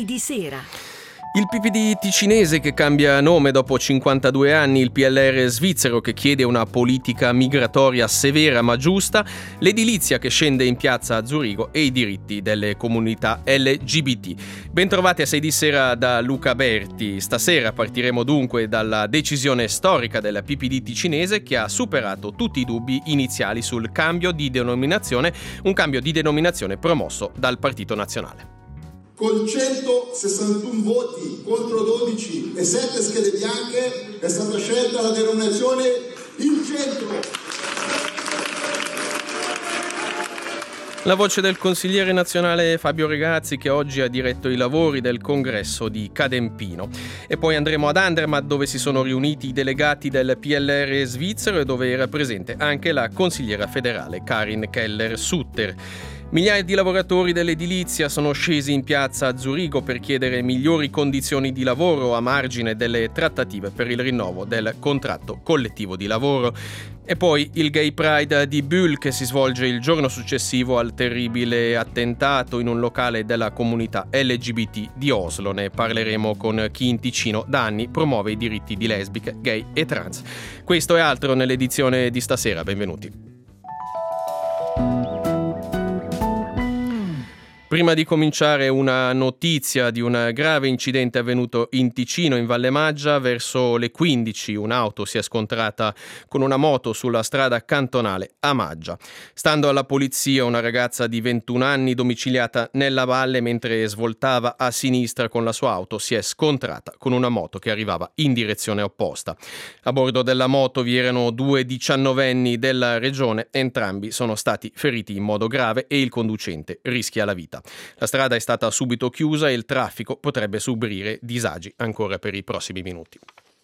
di sera. Il PPD ticinese che cambia nome dopo 52 anni, il PLR svizzero che chiede una politica migratoria severa ma giusta, l'edilizia che scende in piazza a Zurigo e i diritti delle comunità LGBT. Bentrovati a 6 di sera da Luca Berti. Stasera partiremo dunque dalla decisione storica del PPD ticinese che ha superato tutti i dubbi iniziali sul cambio di denominazione, un cambio di denominazione promosso dal Partito Nazionale. Con 161 voti contro 12 e 7 schede bianche è stata scelta la denominazione Il Centro. La voce del consigliere nazionale Fabio Regazzi che oggi ha diretto i lavori del congresso di Cadempino. E poi andremo ad Andermatt dove si sono riuniti i delegati del PLR svizzero e dove era presente anche la consigliera federale Karin Keller-Sutter. Migliaia di lavoratori dell'edilizia sono scesi in piazza a Zurigo per chiedere migliori condizioni di lavoro a margine delle trattative per il rinnovo del contratto collettivo di lavoro. E poi il Gay Pride di Bulle che si svolge il giorno successivo al terribile attentato in un locale della comunità LGBT di Oslo. Ne parleremo con chi in Ticino da anni promuove i diritti di lesbiche, gay e trans. Questo e altro nell'edizione di stasera. Benvenuti. Prima di cominciare una notizia di un grave incidente avvenuto in Ticino, in Valle Maggia. Verso le 15 un'auto si è scontrata con una moto sulla strada cantonale a Maggia. Stando alla polizia, una ragazza di 21 anni domiciliata nella valle mentre svoltava a sinistra con la sua auto si è scontrata con una moto che arrivava in direzione opposta. A bordo della moto vi erano 2 diciannovenni della regione, entrambi sono stati feriti in modo grave e il conducente rischia la vita. La strada è stata subito chiusa e il traffico potrebbe subire disagi ancora per i prossimi minuti.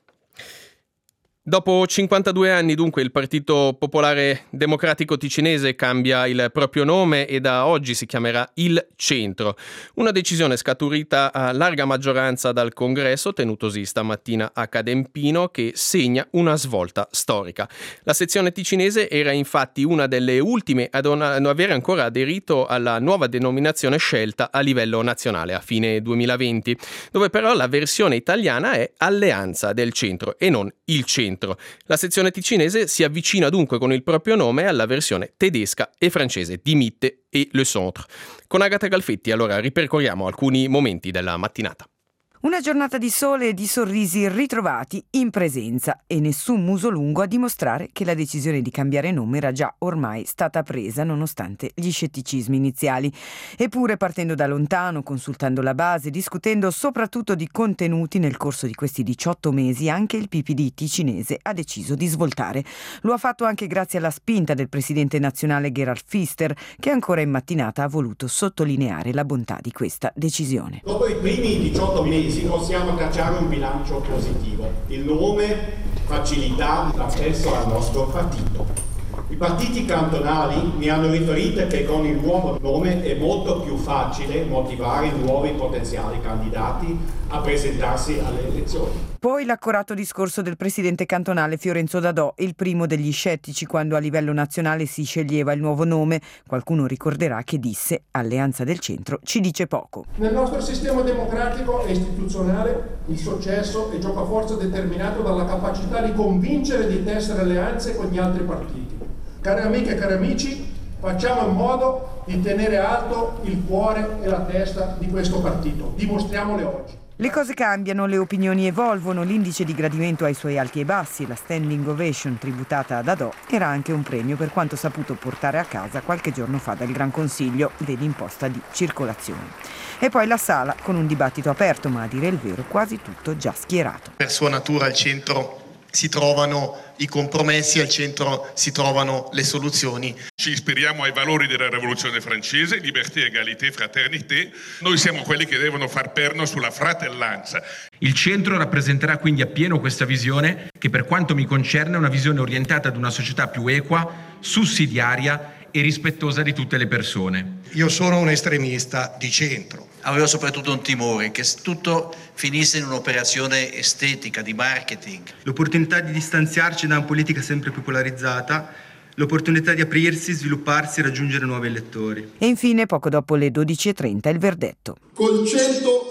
Dopo 52 anni, dunque, il Partito Popolare Democratico Ticinese cambia il proprio nome e da oggi si chiamerà Il Centro. Una decisione scaturita a larga maggioranza dal congresso, tenutosi stamattina a Cadempino, che segna una svolta storica. La sezione ticinese era infatti una delle ultime a non avere ancora aderito alla nuova denominazione scelta a livello nazionale a fine 2020, dove però la versione italiana è Alleanza del Centro e non Il Centro. La sezione ticinese si avvicina dunque con il proprio nome alla versione tedesca e francese di Mitte e Le Centre. Con Agata Galfetti allora ripercorriamo alcuni momenti della mattinata. Una giornata di sole e di sorrisi ritrovati in presenza e nessun muso lungo a dimostrare che la decisione di cambiare nome era già ormai stata presa nonostante gli scetticismi iniziali. Eppure partendo da lontano, consultando la base, discutendo soprattutto di contenuti nel corso di questi 18 mesi, anche il PPD ticinese ha deciso di svoltare. Lo ha fatto anche grazie alla spinta del presidente nazionale Gerhard Pfister che ancora in mattinata ha voluto sottolineare la bontà di questa decisione. Dopo i primi 18 mesi possiamo tracciare un bilancio positivo. Il nome facilita l'accesso al nostro partito. I partiti cantonali mi hanno riferito che con il nuovo nome è molto più facile motivare nuovi potenziali candidati a presentarsi alle elezioni. Poi l'accorato discorso del presidente cantonale Fiorenzo Dadò, il primo degli scettici quando a livello nazionale si sceglieva il nuovo nome. Qualcuno ricorderà che disse: Alleanza del Centro ci dice poco. Nel nostro sistema democratico e istituzionale il successo è giocoforza determinato dalla capacità di convincere di tessere alleanze con gli altri partiti. Cari amiche e cari amici, facciamo in modo di tenere alto il cuore e la testa di questo partito. Dimostriamole oggi. Le cose cambiano, le opinioni evolvono, l'indice di gradimento ha i suoi alti e bassi, la standing ovation tributata a Dadò era anche un premio per quanto saputo portare a casa qualche giorno fa dal Gran Consiglio, dell'imposta di circolazione. E poi la sala con un dibattito aperto, ma a dire il vero quasi tutto già schierato. Per sua natura al centro si trovano i compromessi, al centro si trovano le soluzioni. Ci ispiriamo ai valori della rivoluzione francese, libertà, egalità, fraternità. Noi siamo quelli che devono far perno sulla fratellanza. Il centro rappresenterà quindi appieno questa visione che per quanto mi concerne è una visione orientata ad una società più equa, sussidiaria e rispettosa di tutte le persone. Io sono un estremista di centro. Avevo soprattutto un timore che tutto finisse in un'operazione estetica, di marketing. L'opportunità di distanziarci da una politica sempre più polarizzata, l'opportunità di aprirsi, svilupparsi e raggiungere nuovi elettori. E infine, poco dopo le 12:30, il verdetto. Con 100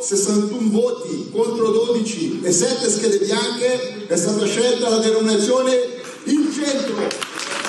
161 voti contro 12 e 7 schede bianche è stata scelta la denominazione Il Centro.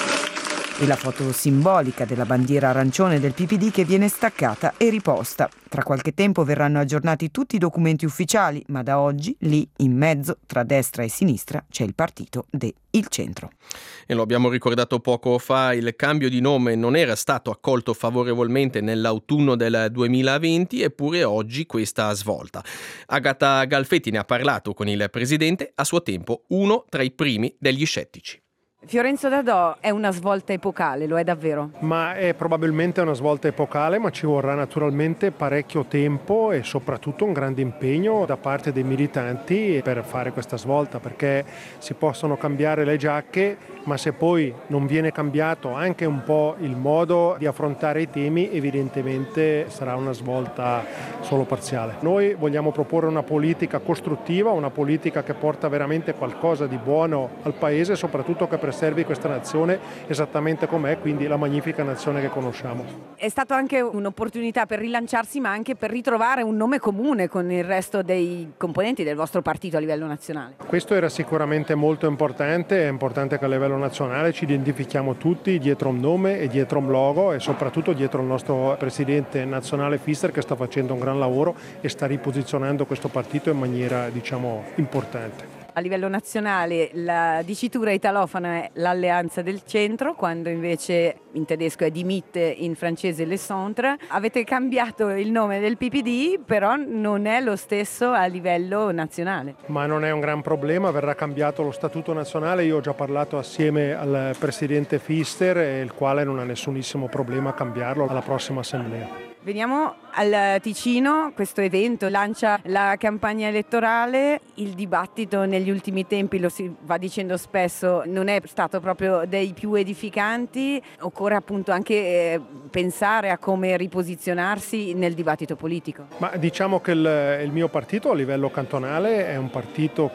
E la foto simbolica della bandiera arancione del PPD che viene staccata e riposta. Tra qualche tempo verranno aggiornati tutti i documenti ufficiali, ma da oggi lì in mezzo tra destra e sinistra c'è il partito Il Centro. E lo abbiamo ricordato poco fa, il cambio di nome non era stato accolto favorevolmente nell'autunno del 2020, eppure oggi questa svolta. Agata Galfetti ne ha parlato con il presidente, a suo tempo uno tra i primi degli scettici. Fiorenzo Dadò è una svolta epocale, lo è davvero? Ma è probabilmente una svolta epocale, ma ci vorrà naturalmente parecchio tempo e soprattutto un grande impegno da parte dei militanti per fare questa svolta, perché si possono cambiare le giacche, ma se poi non viene cambiato anche un po' il modo di affrontare i temi, evidentemente sarà una svolta solo parziale. Noi vogliamo proporre una politica costruttiva, una politica che porta veramente qualcosa di buono al Paese, soprattutto che preservi questa nazione esattamente com'è, quindi la magnifica nazione che conosciamo. È stata anche un'opportunità per rilanciarsi, ma anche per ritrovare un nome comune con il resto dei componenti del vostro partito a livello nazionale. Questo era sicuramente molto importante, è importante che a livello nazionale ci identifichiamo tutti dietro un nome e dietro un logo e soprattutto dietro il nostro presidente nazionale Pfister, che sta facendo un gran lavoro e sta riposizionando questo partito in maniera, importante. A livello nazionale la dicitura italofona è l'alleanza del centro, quando invece in tedesco è Die Mitte, in francese Le Centre. Avete cambiato il nome del PPD, però non è lo stesso a livello nazionale. Ma non è un gran problema, verrà cambiato lo statuto nazionale. Io ho già parlato assieme al presidente Pfister, il quale non ha nessunissimo problema a cambiarlo alla prossima assemblea. Veniamo al Ticino, questo evento lancia la campagna elettorale, il dibattito negli ultimi tempi, lo si va dicendo spesso, non è stato proprio dei più edificanti, occorre appunto anche pensare a come riposizionarsi nel dibattito politico. Ma diciamo che il mio partito a livello cantonale è un partito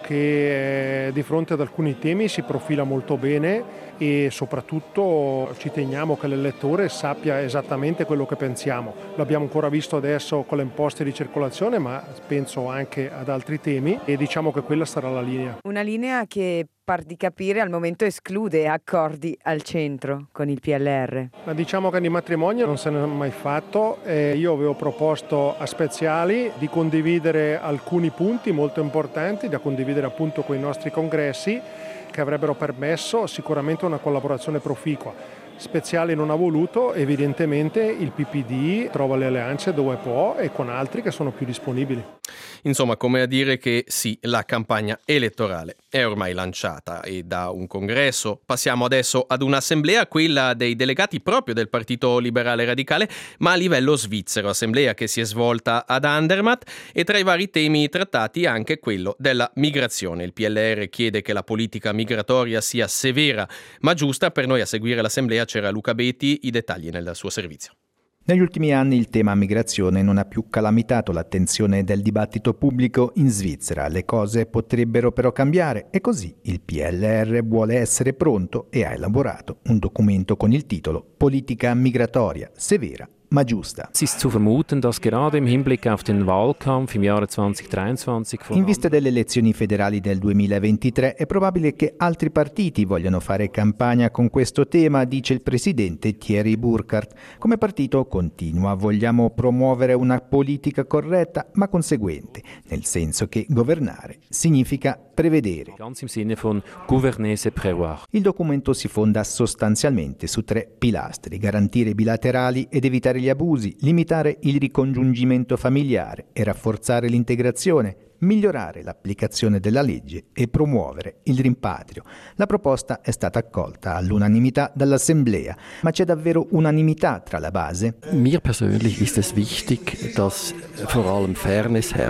che di fronte ad alcuni temi si profila molto bene e soprattutto ci teniamo che l'elettore sappia esattamente quello che pensiamo. L'abbiamo ancora visto adesso con le imposte di circolazione, ma penso anche ad altri temi e diciamo che quella sarà la linea. Una linea che, par di capire, al momento esclude accordi al centro con il PLR. Ma diciamo che di matrimonio non se ne è mai fatto. Io avevo proposto a Speziali di condividere alcuni punti molto importanti, da condividere appunto con i nostri congressi, che avrebbero permesso sicuramente una collaborazione proficua. Speziali non ha voluto, evidentemente il PPD trova le alleanze dove può e con altri che sono più disponibili. Insomma, come a dire che sì, la campagna elettorale è ormai lanciata e da un congresso passiamo adesso ad un'assemblea, quella dei delegati proprio del Partito Liberale Radicale, ma a livello svizzero, assemblea che si è svolta ad Andermatt e tra i vari temi trattati anche quello della migrazione. Il PLR chiede che la politica migratoria sia severa ma giusta. Per noi a seguire l'assemblea c'era Luca Betti, i dettagli nel suo servizio. Negli ultimi anni il tema migrazione non ha più calamitato l'attenzione del dibattito pubblico in Svizzera. Le cose potrebbero però cambiare e così il PLR vuole essere pronto e ha elaborato un documento con il titolo Politica migratoria severa ma giusta. Es ist zu vermuten, dass gerade im Hinblick auf den Wahlkampf im Jahre 2023 in vista delle elezioni federali del 2023 è probabile che altri partiti vogliano fare campagna con questo tema, dice il presidente Thierry Burkhardt. Come partito continua, vogliamo promuovere una politica corretta ma conseguente, nel senso che governare significa prevedere. Ganz im Sinne von gouverner c'est prévoir. Il documento si fonda sostanzialmente su 3 pilastri: garantire bilaterali ed evitare gli abusi, limitare il ricongiungimento familiare e rafforzare l'integrazione, migliorare l'applicazione della legge e promuovere il rimpatrio. La proposta è stata accolta all'unanimità dall'Assemblea, ma c'è davvero unanimità tra la base? Mir persönlich ist es wichtig, dass vor allem Fairness herrscht.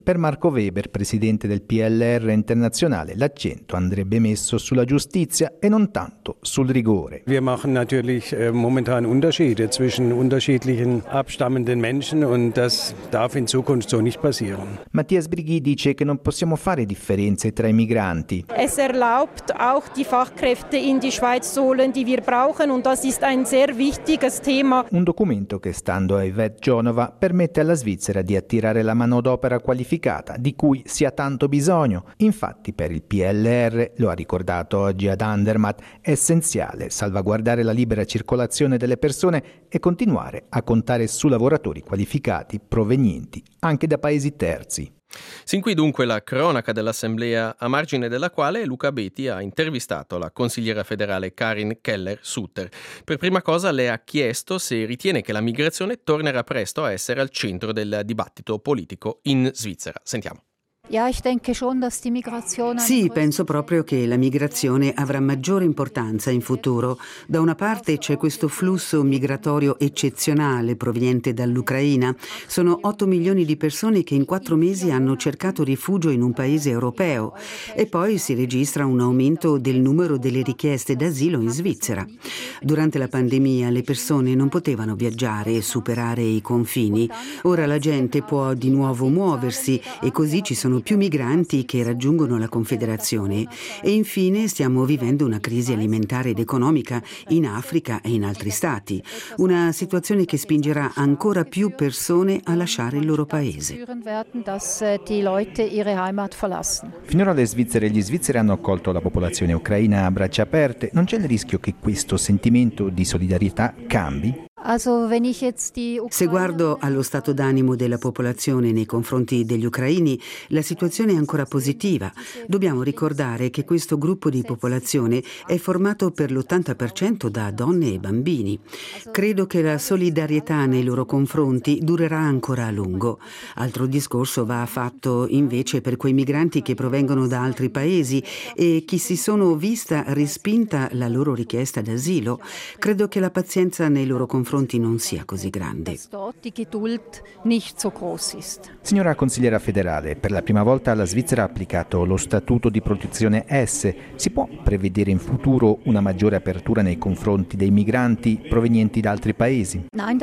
Per Marco Weber, presidente del PLR internazionale, l'accento andrebbe messo sulla giustizia e non tanto sul rigore. Wir machen natürlich momentan Unterschiede zwischen unterschiedlichen abstammenden Menschen und das darf in Zukunft so nicht passieren. Mattias Brighi dice che non possiamo fare differenze tra i migranti. Es erlaubt auch die Fachkräfte in die Schweiz zu holen, die wir brauchen, und das ist ein sehr wichtiges Thema. Un documento che, stando a Yvette Genova, permette alla Svizzera di attirare la manodopera qualificata di cui si ha tanto bisogno. Infatti per il PLR, lo ha ricordato oggi ad Andermatt, è essenziale salvaguardare la libera circolazione delle persone e continuare a contare su lavoratori qualificati provenienti anche da paesi terzi. Sin qui dunque la cronaca dell'Assemblea, a margine della quale Luca Beti ha intervistato la consigliera federale Karin Keller-Sutter. Per prima cosa le ha chiesto se ritiene che la migrazione tornerà presto a essere al centro del dibattito politico in Svizzera. Sentiamo. Sì, penso proprio che la migrazione avrà maggiore importanza in futuro. Da una parte c'è questo flusso migratorio eccezionale proveniente dall'Ucraina. Sono 8 milioni di persone che in 4 mesi hanno cercato rifugio in un paese europeo. E poi si registra un aumento del numero delle richieste d'asilo in Svizzera. Durante la pandemia le persone non potevano viaggiare e superare i confini. Ora la gente può di nuovo muoversi e così ci sono più migranti che raggiungono la Confederazione. E infine stiamo vivendo una crisi alimentare ed economica in Africa e in altri stati, una situazione che spingerà ancora più persone a lasciare il loro paese. Finora le Svizzere e gli svizzeri hanno accolto la popolazione ucraina a braccia aperte. Non c'è il rischio che questo sentimento di solidarietà cambi? Se guardo allo stato d'animo della popolazione nei confronti degli ucraini, la situazione è ancora positiva. Dobbiamo ricordare che questo gruppo di popolazione è formato per l'80% da donne e bambini. Credo che la solidarietà nei loro confronti durerà ancora a lungo. Altro discorso va fatto invece per quei migranti che provengono da altri paesi e chi si sono vista respinta la loro richiesta d'asilo. Credo che la pazienza nei loro confronti non sia così grande. Signora consigliera federale, per la prima volta la Svizzera ha applicato lo statuto di protezione S. Si può prevedere in futuro una maggiore apertura nei confronti dei migranti provenienti da altri paesi?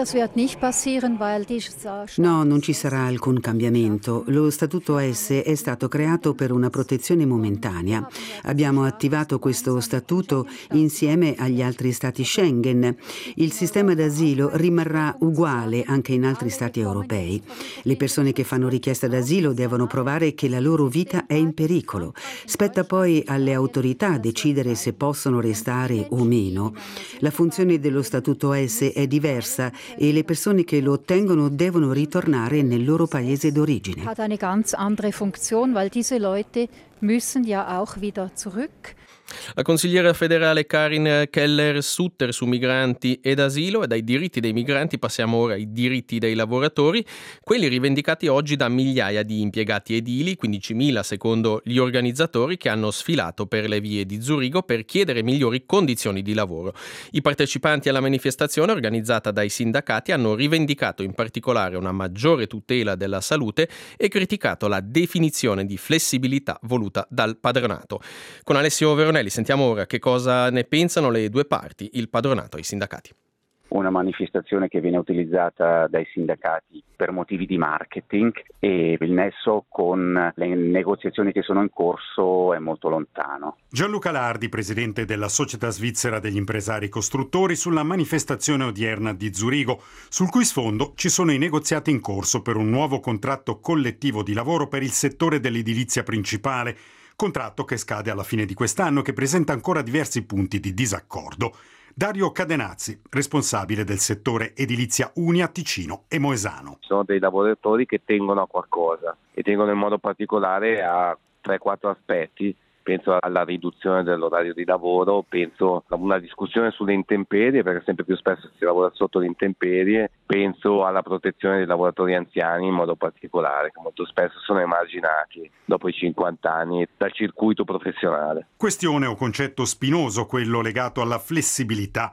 No, non ci sarà alcun cambiamento. Lo statuto S è stato creato per una protezione momentanea. Abbiamo attivato questo statuto insieme agli altri stati Schengen. Il sistema d'asilo rimarrà uguale anche in altri stati europei. Le persone che fanno richiesta d'asilo devono provare che la loro vita è in pericolo. Spetta poi alle autorità decidere se possono restare o meno. La funzione dello Statuto S è diversa e le persone che lo ottengono devono ritornare nel loro paese d'origine. Hat eine ganz andere Funktion, weil diese Leute müssen ja auch wieder zurück. La consigliera federale Karin Keller-Sutter su migranti ed asilo, e dai diritti dei migranti passiamo ora ai diritti dei lavoratori, quelli rivendicati oggi da migliaia di impiegati edili, 15.000 secondo gli organizzatori che hanno sfilato per le vie di Zurigo per chiedere migliori condizioni di lavoro. I partecipanti alla manifestazione organizzata dai sindacati hanno rivendicato in particolare una maggiore tutela della salute e criticato la definizione di flessibilità voluta dal padronato. Con Alessio Veronelli sentiamo ora che cosa ne pensano le due parti, il padronato e i sindacati. Una manifestazione che viene utilizzata dai sindacati per motivi di marketing e il nesso con le negoziazioni che sono in corso è molto lontano. Gianluca Lardi, presidente della Società Svizzera degli Impresari Costruttori, sulla manifestazione odierna di Zurigo, sul cui sfondo ci sono i negoziati in corso per un nuovo contratto collettivo di lavoro per il settore dell'edilizia principale, contratto che scade alla fine di quest'anno e che presenta ancora diversi punti di disaccordo. Dario Cadenazzi, responsabile del settore edilizia Unia, Ticino e Moesano. Sono dei lavoratori che tengono a qualcosa e tengono in modo particolare a 3-4 aspetti. Penso alla riduzione dell'orario di lavoro, penso a una discussione sulle intemperie, perché sempre più spesso si lavora sotto le intemperie, penso alla protezione dei lavoratori anziani in modo particolare, che molto spesso sono emarginati dopo i 50 anni dal circuito professionale. Questione o concetto spinoso quello legato alla flessibilità.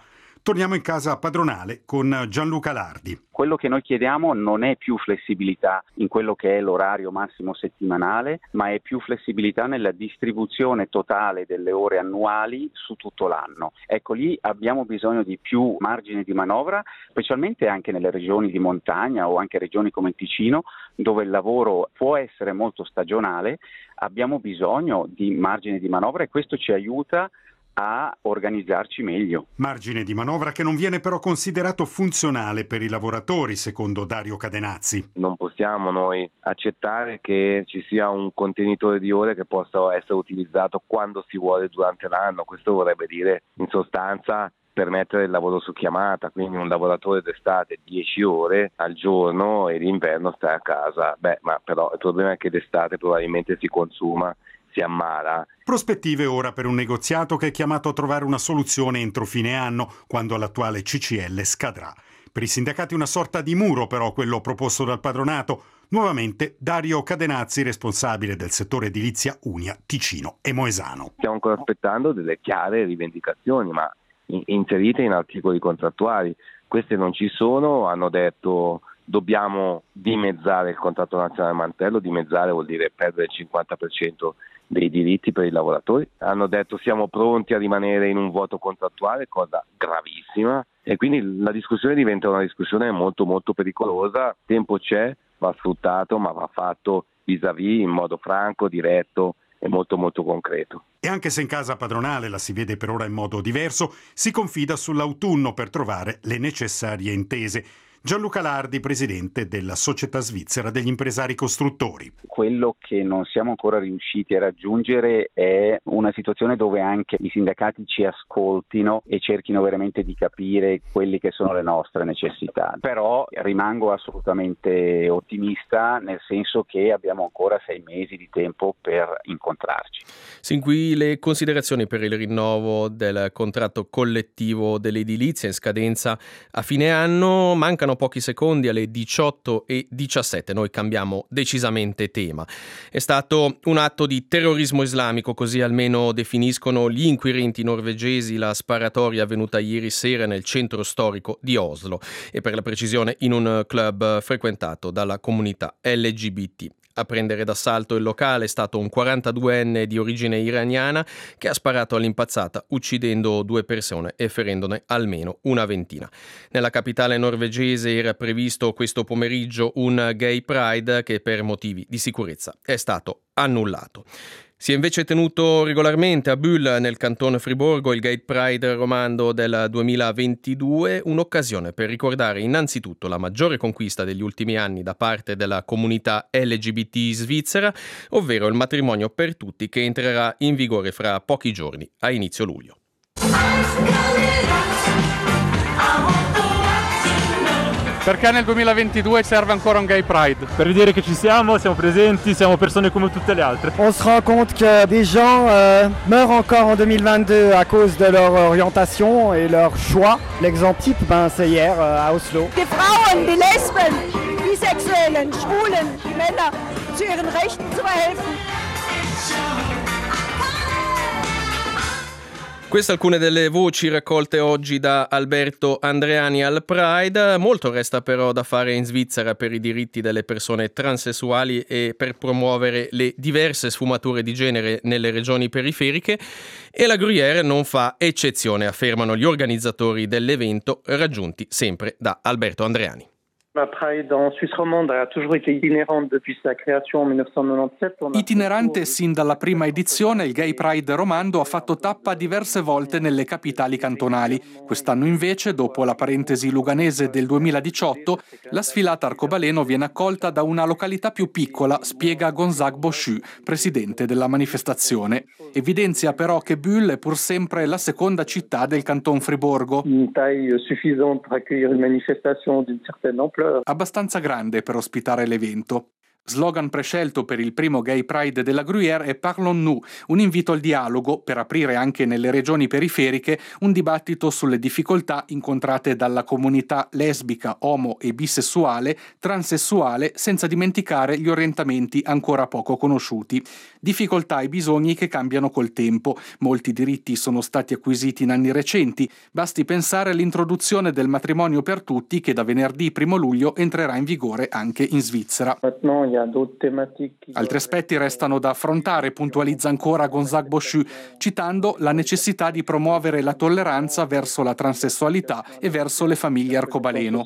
Torniamo in casa padronale con Gianluca Lardi. Quello che noi chiediamo non è più flessibilità in quello che è l'orario massimo settimanale, ma è più flessibilità nella distribuzione totale delle ore annuali su tutto l'anno. Ecco, lì abbiamo bisogno di più margine di manovra, specialmente anche nelle regioni di montagna o anche regioni come il Ticino, dove il lavoro può essere molto stagionale. Abbiamo bisogno di margine di manovra e questo ci aiuta a organizzarci meglio. Margine di manovra che non viene però considerato funzionale per i lavoratori, secondo Dario Cadenazzi. Non possiamo noi accettare che ci sia un contenitore di ore che possa essere utilizzato quando si vuole durante l'anno. Questo vorrebbe dire, in sostanza, permettere il lavoro su chiamata, quindi un lavoratore d'estate 10 ore al giorno e d'inverno sta a casa. Ma però il problema è che d'estate probabilmente si consuma, si ammala. Prospettive ora per un negoziato che è chiamato a trovare una soluzione entro fine anno, quando l'attuale CCL scadrà. Per i sindacati una sorta di muro però quello proposto dal padronato. Nuovamente Dario Cadenazzi, responsabile del settore edilizia Unia, Ticino e Moesano. Stiamo ancora aspettando delle chiare rivendicazioni, ma inserite in articoli contrattuali. Queste non ci sono, hanno detto dobbiamo dimezzare il contratto nazionale mantello, dimezzare vuol dire perdere il 50% dei diritti per i lavoratori. Hanno detto siamo pronti a rimanere in un vuoto contrattuale, cosa gravissima, e quindi la discussione diventa una discussione molto molto pericolosa. Tempo c'è, va sfruttato, ma va fatto vis-à-vis in modo franco, diretto e molto molto concreto. E anche se in casa padronale la si vede per ora in modo diverso, si confida sull'autunno per trovare le necessarie intese. Gianluca Lardi, presidente della Società Svizzera degli Impresari Costruttori. Quello che non siamo ancora riusciti a raggiungere è una situazione dove anche i sindacati ci ascoltino e cerchino veramente di capire quelle che sono le nostre necessità. Però rimango assolutamente ottimista, nel senso che abbiamo ancora 6 mesi di tempo per incontrarci. Sin qui le considerazioni per il rinnovo del contratto collettivo dell'edilizia in scadenza a fine anno. Mancano pochi secondi alle 18:17. Noi cambiamo decisamente tema. È stato un atto di terrorismo islamico, così almeno definiscono gli inquirenti norvegesi la sparatoria avvenuta ieri sera nel centro storico di Oslo e per la precisione in un club frequentato dalla comunità LGBT. A prendere d'assalto il locale è stato un 42enne di origine iraniana che ha sparato all'impazzata uccidendo 2 persone e ferendone almeno una ventina. Nella capitale norvegese era previsto questo pomeriggio un Gay Pride che per motivi di sicurezza è stato annullato. Si è invece tenuto regolarmente a Bulle, nel canton Friburgo, il Gay Pride romando del 2022, un'occasione per ricordare innanzitutto la maggiore conquista degli ultimi anni da parte della comunità LGBT svizzera, ovvero il matrimonio per tutti che entrerà in vigore fra pochi giorni, a inizio luglio. Perché nel 2022 serve ancora un Gay Pride? Per dire che ci siamo presenti, siamo persone come tutte le altre. On se rend compte que des gens meurent encore en 2022 à cause de leur orientation et leur choix. L'exemple type, c'est hier à Oslo. Die Frauen, die Lesben, Bisexuellen, Schwulen, die Männer zu ihren Rechten zu verhelfen. Queste alcune delle voci raccolte oggi da Alberto Andreani al Pride. Molto resta però da fare in Svizzera per i diritti delle persone transessuali e per promuovere le diverse sfumature di genere nelle regioni periferiche e la Gruyère non fa eccezione, affermano gli organizzatori dell'evento raggiunti sempre da Alberto Andreani. La Pride en Suisse romande a toujours été itinérante depuis sa création en 1997. Itinerante sin dalla prima edizione, il Gay Pride romando ha fatto tappa diverse volte nelle capitali cantonali. Quest'anno invece, dopo la parentesi luganese del 2018, la sfilata arcobaleno viene accolta da una località più piccola, spiega Gonzague Boschu, presidente della manifestazione. Evidenzia però che Bulle è pur sempre la seconda città del canton Friburgo. Une taille suffisante per accueillir une manifestation d'une certaine ampleur. Abbastanza grande per ospitare l'evento. Slogan prescelto per il primo Gay Pride della Gruyère è Parlons-nous, un invito al dialogo per aprire anche nelle regioni periferiche un dibattito sulle difficoltà incontrate dalla comunità lesbica, omo e bisessuale, transessuale, senza dimenticare gli orientamenti ancora poco conosciuti. Difficoltà e bisogni che cambiano col tempo. Molti diritti sono stati acquisiti in anni recenti. Basti pensare all'introduzione del matrimonio per tutti che da venerdì 1 luglio entrerà in vigore anche in Svizzera. Altri aspetti restano da affrontare, puntualizza ancora Gonzague Boschu, citando la necessità di promuovere la tolleranza verso la transessualità e verso le famiglie arcobaleno.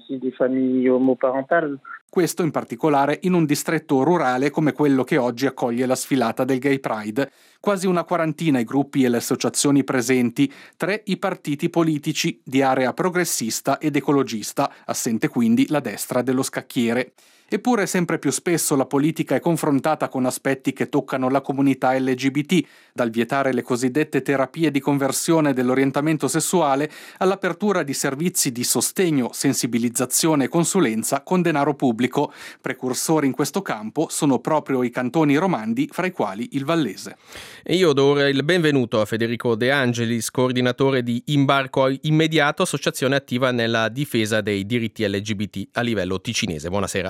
Questo in particolare in un distretto rurale come quello che oggi accoglie la sfilata del Gay Pride. Quasi una quarantina i gruppi e le associazioni presenti, 3 i partiti politici di area progressista ed ecologista, assente quindi la destra dello scacchiere. Eppure sempre più spesso la politica è confrontata con aspetti che toccano la comunità LGBT, dal vietare le cosiddette terapie di conversione dell'orientamento sessuale all'apertura di servizi di sostegno, sensibilizzazione e consulenza con denaro pubblico. Precursori in questo campo sono proprio i cantoni romandi, fra i quali il vallese. E io do ora il benvenuto a Federico De Angelis, coordinatore di Imbarco Immediato, associazione attiva nella difesa dei diritti LGBT a livello ticinese. Buonasera.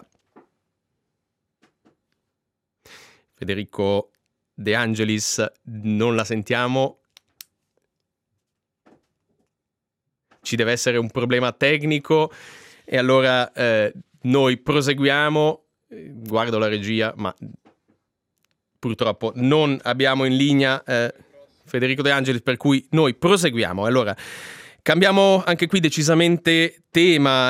Federico De Angelis, non la sentiamo. Ci deve essere un problema tecnico e allora noi proseguiamo. Guardo la regia, ma purtroppo non abbiamo in linea Federico De Angelis, per cui noi proseguiamo. Allora, cambiamo anche qui decisamente tema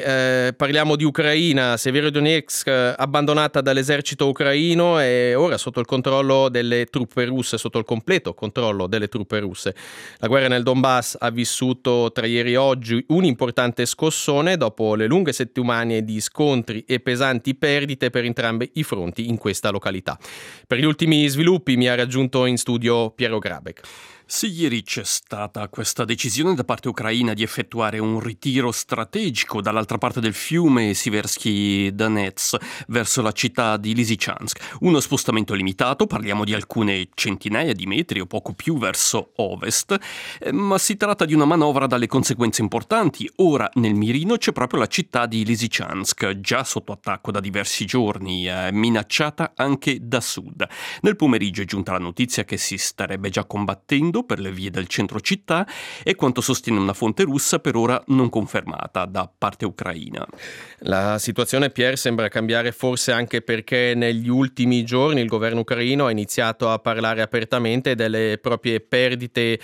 e parliamo di Ucraina. Severodonetsk abbandonata dall'esercito ucraino e ora sotto il controllo delle truppe russe, sotto il completo controllo delle truppe russe. La guerra nel Donbass ha vissuto tra ieri e oggi un importante scossone dopo le lunghe settimane di scontri e pesanti perdite per entrambi i fronti in questa località. Per gli ultimi sviluppi mi ha raggiunto in studio Piero Grabek. Sì, ieri c'è stata questa decisione da parte ucraina di effettuare un ritiro strategico dall'altra parte del fiume Siversky Donets verso la città di Lysychansk. Uno spostamento limitato, parliamo di alcune centinaia di metri o poco più verso ovest, ma si tratta di una manovra dalle conseguenze importanti. Ora nel mirino c'è proprio la città di Lysychansk, già sotto attacco da diversi giorni, minacciata anche da sud. Nel pomeriggio è giunta la notizia che si starebbe già combattendo per le vie del centro città e quanto sostiene una fonte russa per ora non confermata da parte ucraina. La situazione, Pierre, sembra cambiare forse anche perché negli ultimi giorni il governo ucraino ha iniziato a parlare apertamente delle proprie perdite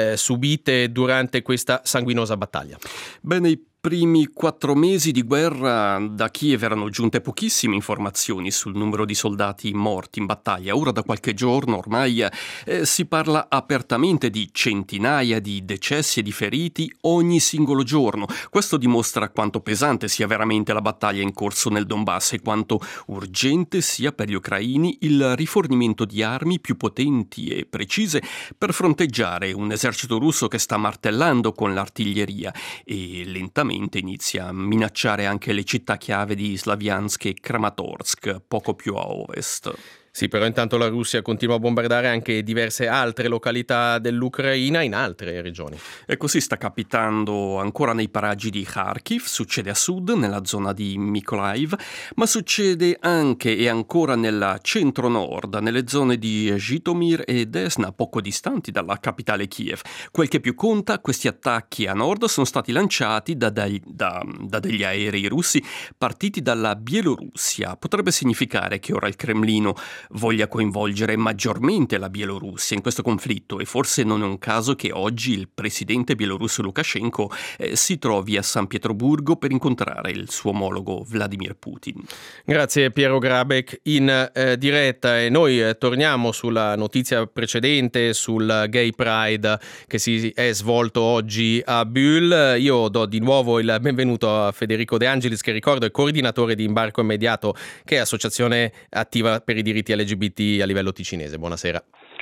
subite durante questa sanguinosa battaglia. Bene, primi 4 mesi di guerra da Kiev erano giunte pochissime informazioni sul numero di soldati morti in battaglia. Ora da qualche giorno ormai si parla apertamente di centinaia di decessi e di feriti ogni singolo giorno. Questo dimostra quanto pesante sia veramente la battaglia in corso nel Donbass e quanto urgente sia per gli ucraini il rifornimento di armi più potenti e precise per fronteggiare un esercito russo che sta martellando con l'artiglieria e lentamente inizia a minacciare anche le città chiave di Slaviansk e Kramatorsk, poco più a ovest. Sì, però intanto la Russia continua a bombardare anche diverse altre località dell'Ucraina in altre regioni. E così sta capitando ancora nei paraggi di Kharkiv, succede a sud, nella zona di Mykolaiv, ma succede anche e ancora nel centro-nord, nelle zone di Zhytomyr e Desna, poco distanti dalla capitale Kiev. Quel che più conta, questi attacchi a nord sono stati lanciati da degli aerei russi partiti dalla Bielorussia. Potrebbe significare che ora il Cremlino voglia coinvolgere maggiormente la Bielorussia in questo conflitto e forse non è un caso che oggi il presidente bielorusso Lukashenko si trovi a San Pietroburgo per incontrare il suo omologo Vladimir Putin. Grazie Piero Grabek in diretta e noi torniamo sulla notizia precedente sul Gay Pride che si è svolto oggi a Bulle. Io do di nuovo il benvenuto a Federico De Angelis, che ricordo è coordinatore di Imbarco Immediato, che è associazione attiva per i diritti LGBT a livello ticinese. Buonasera.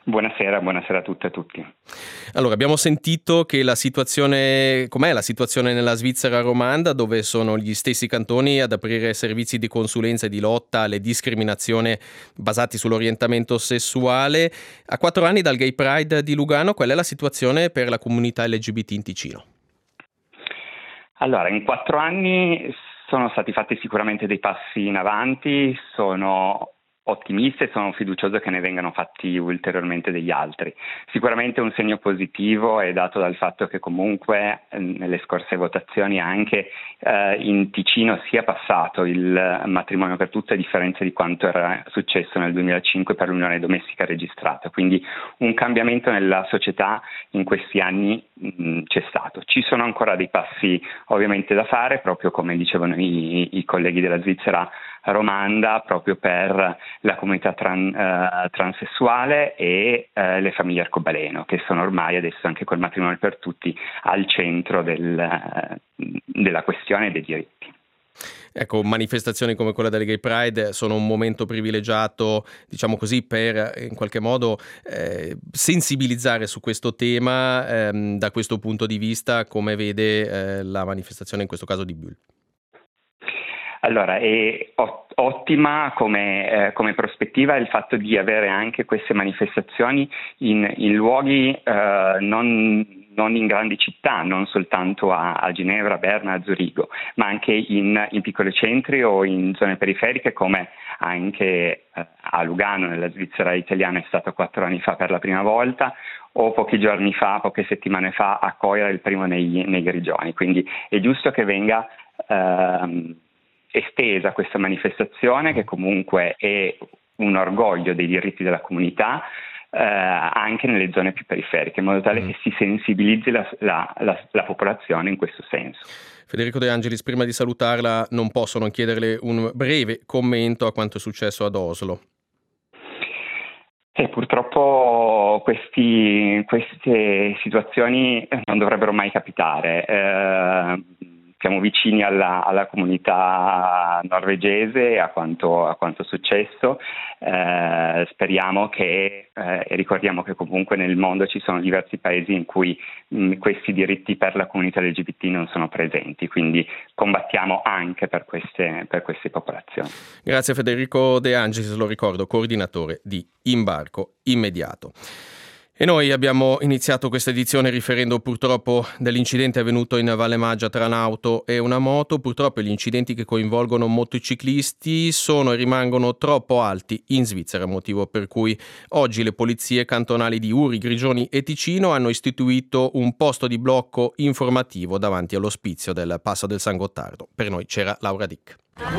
Buonasera a tutte e a tutti. Allora, abbiamo sentito che com'è la situazione nella Svizzera romanda, dove sono gli stessi cantoni ad aprire servizi di consulenza e di lotta alle discriminazioni basati sull'orientamento sessuale. A 4 anni dal Gay Pride di Lugano, qual è la situazione per la comunità LGBT in Ticino? Allora, in 4 anni sono stati fatti sicuramente dei passi in avanti, sono ottimista e sono fiducioso che ne vengano fatti ulteriormente degli altri. Sicuramente un segno positivo è dato dal fatto che comunque nelle scorse votazioni anche in Ticino sia passato il matrimonio per tutte, a differenza di quanto era successo nel 2005 per l'unione domestica registrata. Quindi un cambiamento nella società in questi anni c'è stato. Ci sono ancora dei passi ovviamente da fare, proprio come dicevano i colleghi della Svizzera romanda, proprio per la comunità transessuale e le famiglie arcobaleno, che sono ormai adesso anche col matrimonio per tutti al centro della questione dei diritti. Ecco, manifestazioni come quella del Gay Pride sono un momento privilegiato, diciamo così, per in qualche modo sensibilizzare su questo tema. Da questo punto di vista, come vede la manifestazione in questo caso di Bulle? Allora, è ottima come prospettiva il fatto di avere anche queste manifestazioni in luoghi non in grandi città, non soltanto a Ginevra, Berna, a Zurigo, ma anche in piccoli centri o in zone periferiche, come anche a Lugano, nella Svizzera italiana, è stato 4 anni fa per la prima volta, o poche settimane fa a Coira il primo nei Grigioni. Quindi è giusto che venga estesa questa manifestazione, che comunque è un orgoglio dei diritti della comunità, anche nelle zone più periferiche, in modo tale che si sensibilizzi la popolazione in questo senso. Federico De Angelis, prima di salutarla non posso non chiederle un breve commento a quanto è successo ad Oslo. Purtroppo queste situazioni non dovrebbero mai capitare. Siamo vicini alla comunità norvegese a quanto è successo. Speriamo e ricordiamo che comunque nel mondo ci sono diversi paesi in cui questi diritti per la comunità LGBT non sono presenti, quindi combattiamo anche per queste popolazioni. Grazie Federico De Angelis, lo ricordo, coordinatore di Imbarco Immediato. E noi abbiamo iniziato questa edizione riferendo purtroppo dell'incidente avvenuto in Valle Maggia tra un'auto e una moto. Purtroppo gli incidenti che coinvolgono motociclisti sono e rimangono troppo alti in Svizzera, motivo per cui oggi le polizie cantonali di Uri, Grigioni e Ticino hanno istituito un posto di blocco informativo davanti all'ospizio del Passo del San Gottardo. Per noi c'era Laura Dick.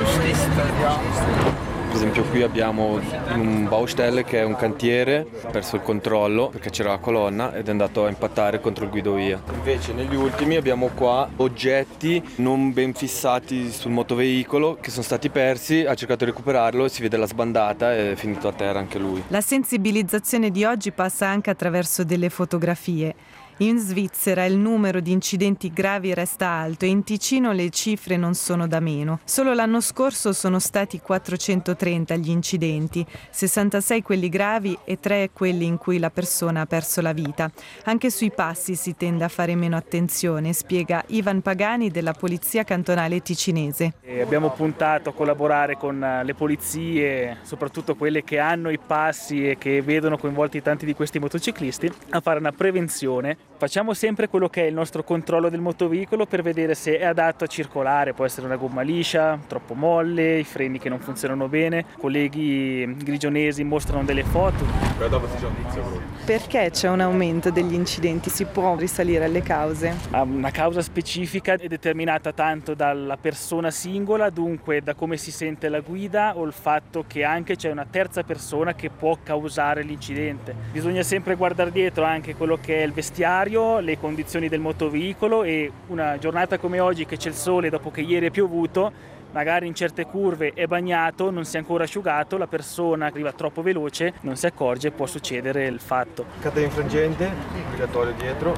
Per esempio qui abbiamo un Baustelle che è un cantiere, ha perso il controllo perché c'era la colonna ed è andato a impattare contro il guidovia. Invece negli ultimi abbiamo qua oggetti non ben fissati sul motoveicolo che sono stati persi, ha cercato di recuperarlo e si vede la sbandata e è finito a terra anche lui. La sensibilizzazione di oggi passa anche attraverso delle fotografie. In Svizzera il numero di incidenti gravi resta alto e in Ticino le cifre non sono da meno. Solo l'anno scorso sono stati 430 gli incidenti, 66 quelli gravi e 3 quelli in cui la persona ha perso la vita. Anche sui passi si tende a fare meno attenzione, spiega Ivan Pagani della Polizia Cantonale Ticinese. Abbiamo puntato a collaborare con le polizie, soprattutto quelle che hanno i passi e che vedono coinvolti tanti di questi motociclisti, a fare una prevenzione. Facciamo sempre quello che è il nostro controllo del motoveicolo per vedere se è adatto a circolare, può essere una gomma liscia, troppo molle, i freni che non funzionano bene. Colleghi grigionesi mostrano delle foto. Perché c'è un aumento degli incidenti? Si può risalire alle cause? Una causa specifica è determinata tanto dalla persona singola, dunque da come si sente la guida, o il fatto che anche c'è una terza persona che può causare l'incidente. Bisogna sempre guardare dietro anche quello che è il vestiario, le condizioni del motoveicolo, e una giornata come oggi che c'è il sole dopo che ieri è piovuto, magari in certe curve è bagnato, non si è ancora asciugato, la persona arriva troppo veloce, non si accorge, può succedere il fatto. Catena infrangente, obbligatorio dietro.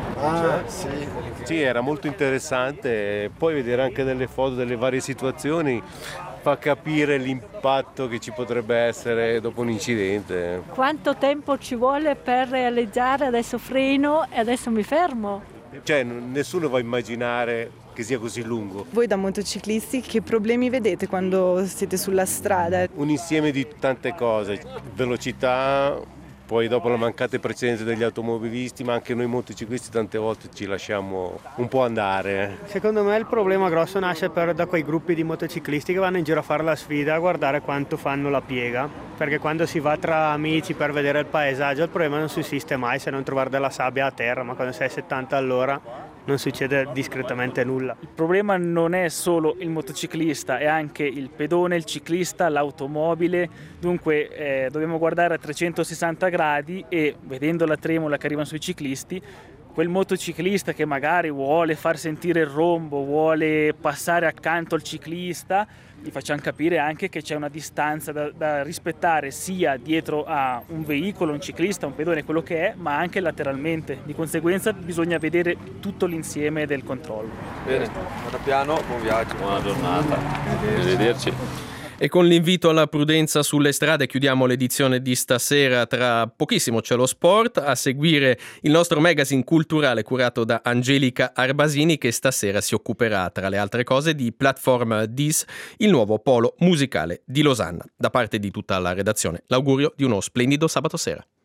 Sì, era molto interessante, poi vedere anche delle foto delle varie situazioni fa capire l'impatto che ci potrebbe essere dopo un incidente. Quanto tempo ci vuole per realizzare adesso freno e adesso mi fermo? Cioè nessuno va a immaginare che sia così lungo. Voi da motociclisti che problemi vedete quando siete sulla strada? Un insieme di tante cose, velocità, poi dopo la mancata precedenza degli automobilisti, ma anche noi motociclisti tante volte ci lasciamo un po' andare. Secondo me il problema grosso nasce da quei gruppi di motociclisti che vanno in giro a fare la sfida, a guardare quanto fanno la piega, perché quando si va tra amici per vedere il paesaggio il problema non sussiste mai se non trovare della sabbia a terra, ma quando sei a 70 all'ora non succede discretamente nulla. Il problema non è solo il motociclista, è anche il pedone, il ciclista, l'automobile, dunque dobbiamo guardare a 360 gradi e vedendo la tremola che arriva sui ciclisti, quel motociclista che magari vuole far sentire il rombo, vuole passare accanto al ciclista, gli facciamo capire anche che c'è una distanza da rispettare sia dietro a un veicolo, un ciclista, un pedone, quello che è, ma anche lateralmente. Di conseguenza bisogna vedere tutto l'insieme del controllo. Bene, vada piano, buon viaggio. Buona giornata. Arrivederci. E con l'invito alla prudenza sulle strade chiudiamo l'edizione di stasera. Tra pochissimo c'è lo sport, a seguire il nostro magazine culturale curato da Angelica Arbasini, che stasera si occuperà tra le altre cose di Platform Dis, il nuovo polo musicale di Losanna. Da parte di tutta la redazione l'augurio di uno splendido sabato sera.